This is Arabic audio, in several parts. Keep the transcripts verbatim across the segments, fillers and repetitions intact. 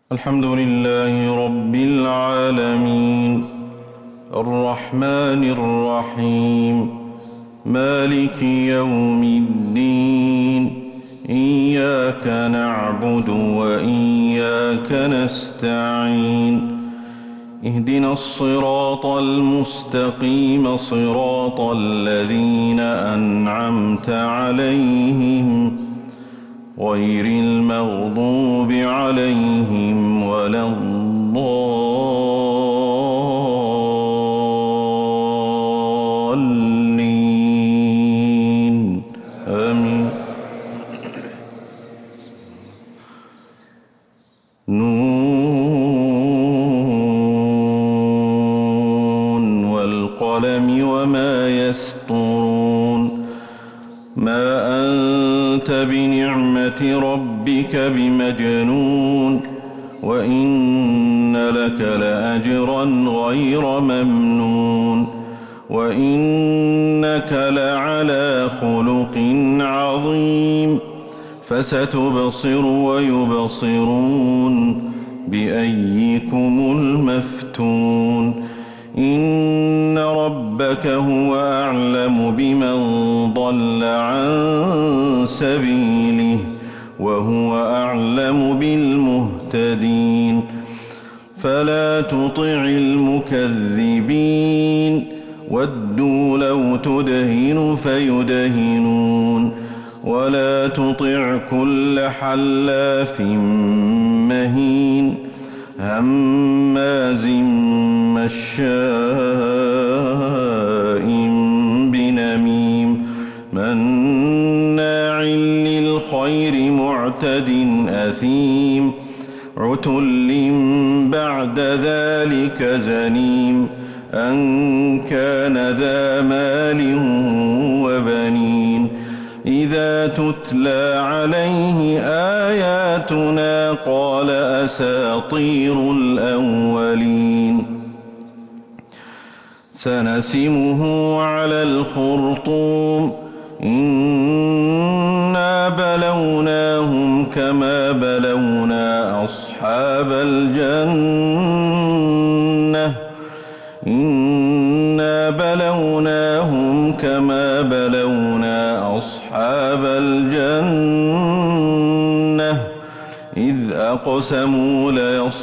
الحمد لله رب العالمين الرحمن الرحيم مالك يوم الدين إياك نعبد وإياك نستعين اهدنا الصراط المستقيم صراط الذين أنعمت عليهم غير المغضوب عليهم ولا الضالين آمين. نون والقلم وما يسطرون ما أنت بنعمة ربك بمجنون وإن لك لأجرا غير ممنون وإنك لعلى خلق عظيم فستبصر ويبصرون بأيكم المفتون إن ربك هو أعلم بمن ضل عن سبيله وهو أعلم بالمهتدين فلا تطع المكذبين ودوا لو تدهن فيدهنون ولا تطع كل حلاف مهين هماز مشاء بنميم مناع للخير معتد أثيم عتل بعد ذلك زنيم أن كان ذا مال وبنين إذا تتلى عليه آياتنا قال أساطير الأولين سنسمه على الخرطوم إنا بلوناهم كما بلونا أصحاب الجنة إنا بلوناهم كما بلونا أصحاب الجنة إذ أقسموا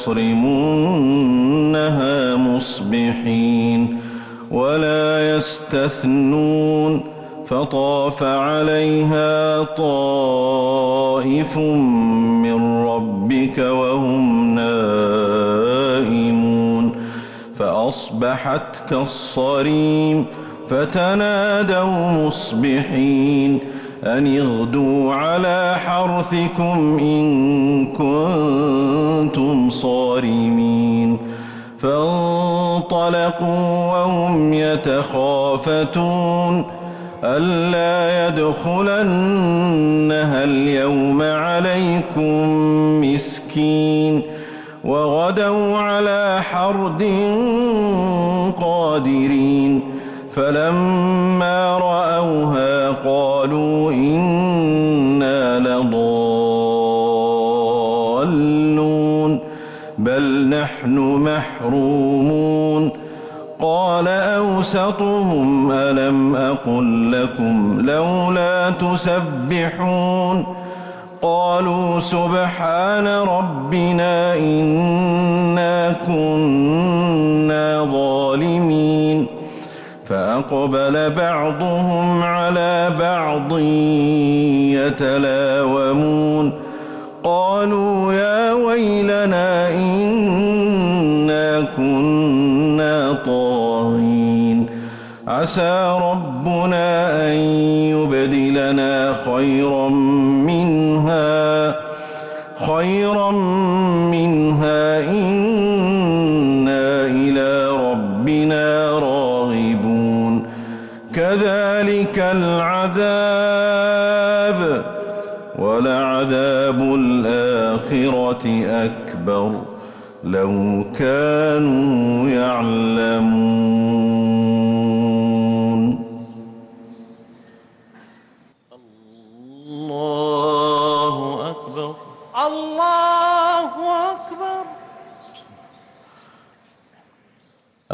ليصرمنها مصبحين ولا يستثنون فطاف عليها طائف من ربك وهم نائمون فأصبحت كالصريم فتنادوا مصبحين أن اغدوا على حرثكم إن كنتم صارمين فانطلقوا وهم يتخافتون ألا يدخلنها اليوم عليكم مسكين وغدوا على حرد قادرين فلما رأوها قالوا إنا لضالون بل نحن محرومون قال أوسطهم ألم أقل لكم لولا تسبحون قالوا سبحان ربنا إنا كنا ظالمين فأقبل بعضهم على بعض يتلاومون قالوا يا ويلنا إنا كنا طاغين عسى ربنا أن يبدلنا خيرا منها خيرا منها إنا إلى ربنا راغبون كذلك العذاب ولعذاب الآخرة أكبر لو كانوا يعلمون. الله أكبر. الله أكبر.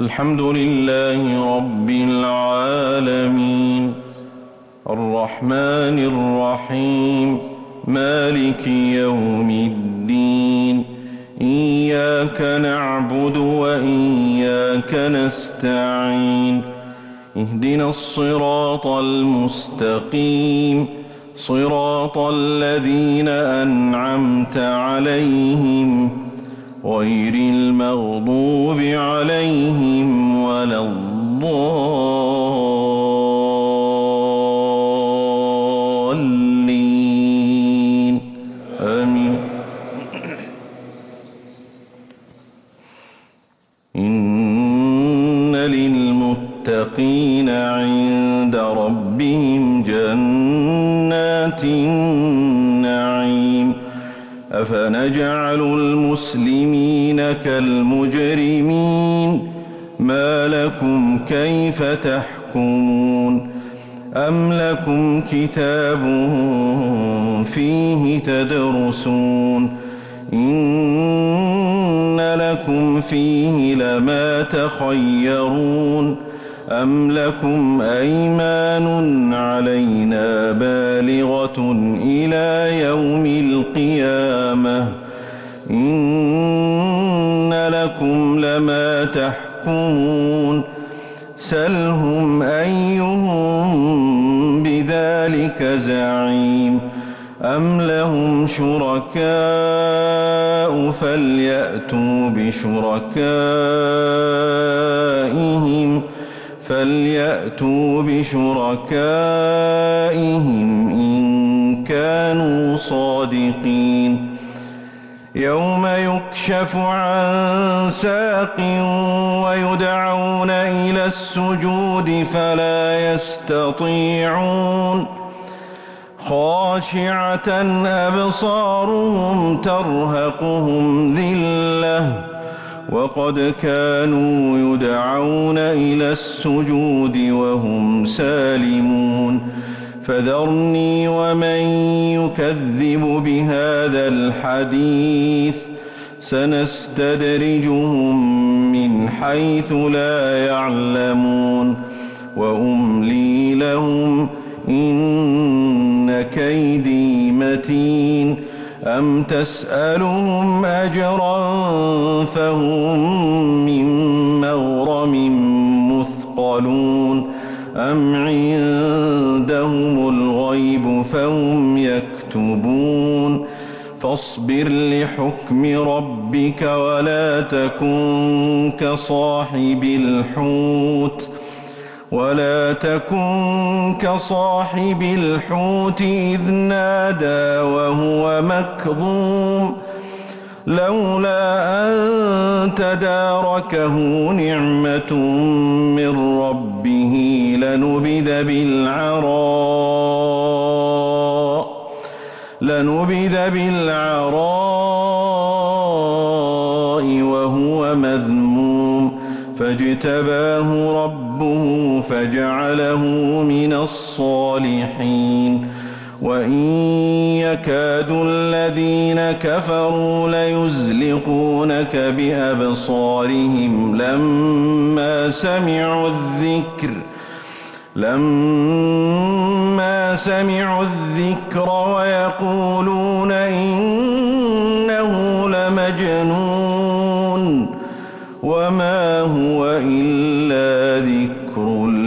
الحمد لله رب العالمين الرحمن الرحيم مالك يوم الدين إياك نعبد وإياك نستعين اهدنا الصراط المستقيم صراط الذين أنعمت عليهم غير المغضوب عليهم ولا الضالين آمين. إن للمتقين عند ربهم جنات النعيم أفنجعل المسلمين كالمجرمين ما لكم كيف تحكمون أم لكم كتاب فيه تدرسون إن لكم فيه لما تخيرون أم لكم أيمان علينا بالغة إلى يوم القيامة إن لكم لما تحكمون سلهم أيهم بذلك زعيم أم لهم شركاء فليأتوا بشركائهم فليأتوا بشركائهم إن كانوا صادقين يوم يكشف عن ساق ويدعون إلى السجود فلا يستطيعون خاشعة أبصارهم ترهقهم ذلة وقد كانوا يدعون إلى السجود وهم سالمون فذرني ومن يكذب بهذا الحديث سنستدرجهم من حيث لا يعلمون وأملي لهم إن كيدي متين أم تسألهم أجرا فهم من مغرم مثقلون أم عندهم الغيب فهم يكتبون فاصبر لحكم ربك ولا تكن كصاحب الحوت ولا تكن كصاحب الحوت إذ نادى وهو مكظوم لولا أن تداركه نعمة من ربه لنبذ بالعراء لنبذ بالعراء وهو مذموم فاجتباه ربه فجعله من الصالحين وإن يكاد الذين كفروا ليزلقونك بأبصارهم لما سمعوا الذكر لما سمعوا الذكر ويقولون إنه لمجنون وما هو إلا ذكر